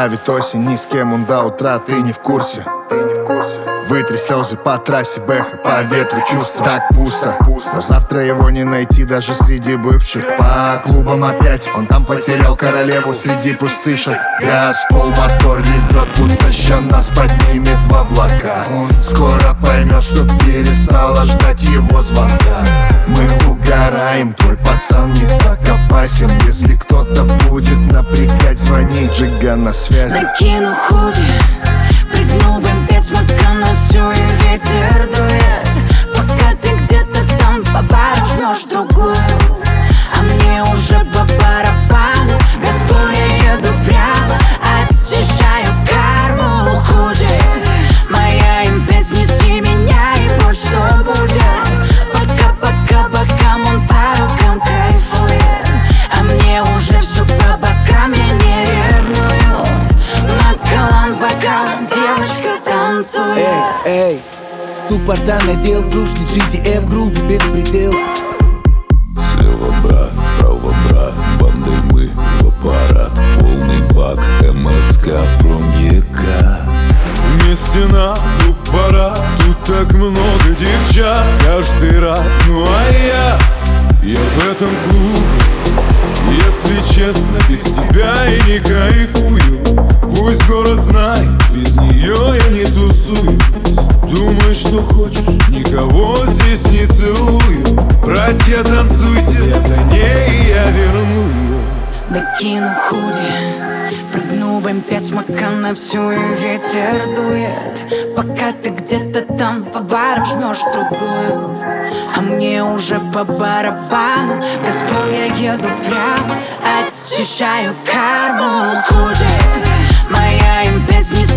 Давит осень, ни с кем он до утра, ты не в курсе. Вытри слезы по трассе, бэха, по ветру чувства. Так пусто, но завтра его не найти даже среди бывших. По клубам опять, он там потерял королеву среди пустышек. Газ, пол, мотор ревет, будто ща нас поднимет в облака. Он скоро поймет, что перестала ждать его звонка. Мы угораем, твой пацан не так опасен. Если кто-то будет напрягать, звони, Джига на связи. Накину худи, прыгну в М5, смока на всю и ветер дует. Пока ты где-то там по бару жмешь другую, а мне уже по барабану. Газпол, я еду прямо, очищаю карму. Худи, моя М5, неси меня, и вот что будет. Пока он по рукам кайфует, а мне уже все по бокам, я не ревную. Накалан бокал, девочка танцует. Эй, суппорта надел, кружки GTM, группе беспредел. Слева брат, справа брат, бандой мы в аппарат. Полный бак, МСК from ЕК. Вместе на клуб парад, тут так много девчат. Каждый рад, ну а я в этом клубе. Если честно, без тебя я не кайфую. Пусть город знает, без нее я не тусуюсь. Думаешь, что хочешь, никого здесь не целую. Братья, танцуйте, я за ней, я верну ее. Накину худи, прыгну в М5, смока на всю и ветер дует. Пока ты где-то там по барам жмешь другую, а мне уже по барабану. Газпол, я еду прямо, очищаю карму. Худи, моя М5, не